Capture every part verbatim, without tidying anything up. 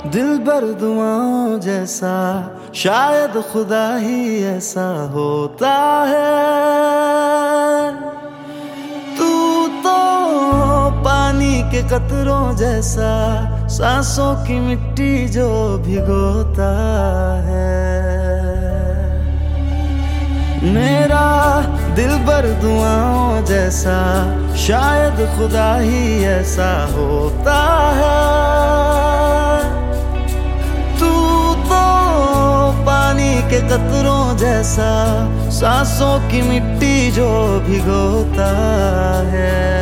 दिल भर दुआओं जैसा, शायद खुदा ही ऐसा होता है। तू तो पानी के कतरों जैसा, सांसों की मिट्टी जो भिगोता है। मेरा दिल भर दुआओं जैसा, शायद खुदा ही ऐसा होता है। के कतरों जैसा, सांसों की मिट्टी जो भिगोता है।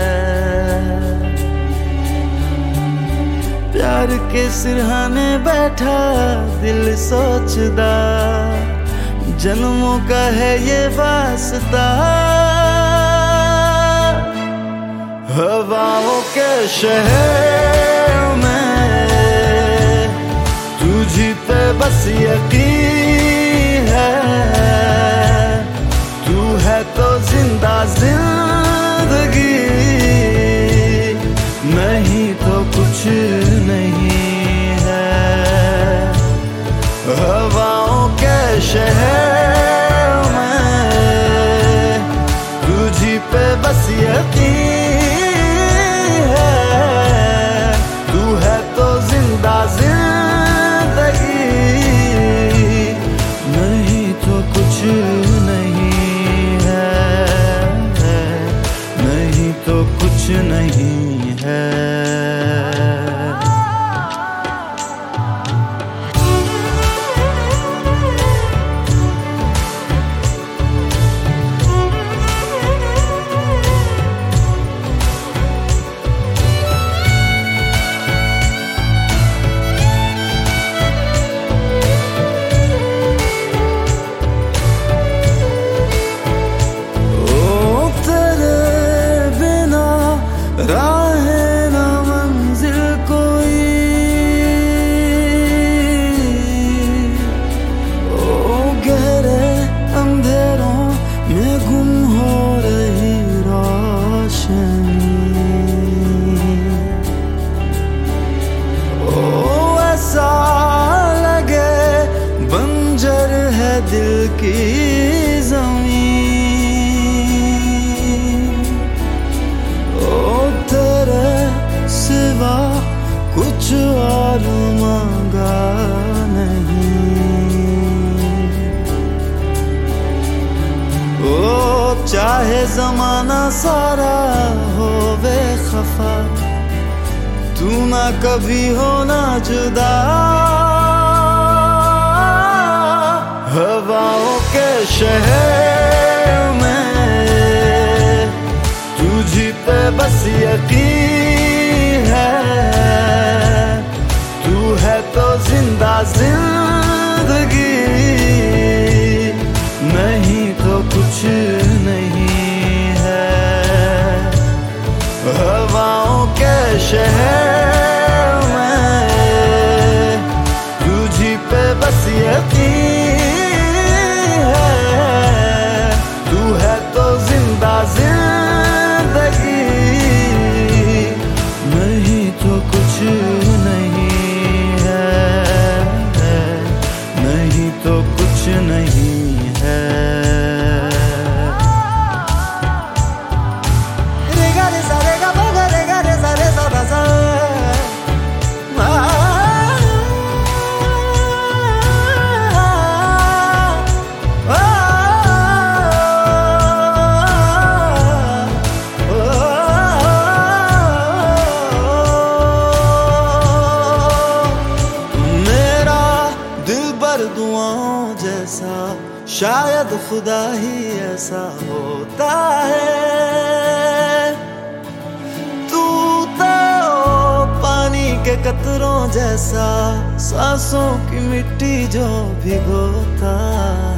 प्यार के सिरहाने बैठा दिल सोचदा, जन्मों का है ये वास्ता। हवाओं के शहर में तुझी पे बस यकीन है। तू है तो जिंदा जिंदगी, नहीं तो कुछ नहीं है। हवाओं के शहर में तुझी पे बस यकीन है। तू है तो जिंदा जिंदगी, नहीं तो कुछ नहीं है, नहीं तो कुछ नहीं है। राहें ना मंजिल कोई, ओ गहरे अंधेरों में गुम हो रही रोशनी। ओ ऐसा लगे बंजर है दिल की जमीन। सिवा कुछ और मांगा नहीं। ओ चाहे जमाना सारा हो बेखफा, तू ना कभी होना जुदा। हवाओं के शहर में तुझी पे बस यकीन है। तू है तो जिंदा जिंदगी, नहीं तो कुछ नहीं है। हवाओं के शहर में तुझी पे बस यकीन है। तू है तो जिंदा जिंदगी, नहीं तो कुछ नहीं है, नहीं तो कुछ नहीं है। रे गा रे सा रे गा मा गा रे गा रे सा रे सा धा सा। दुआओं जैसा, शायद खुदा ही ऐसा होता है। तू तो पानी के कतरों जैसा, सांसों की मिट्टी जो भिगोता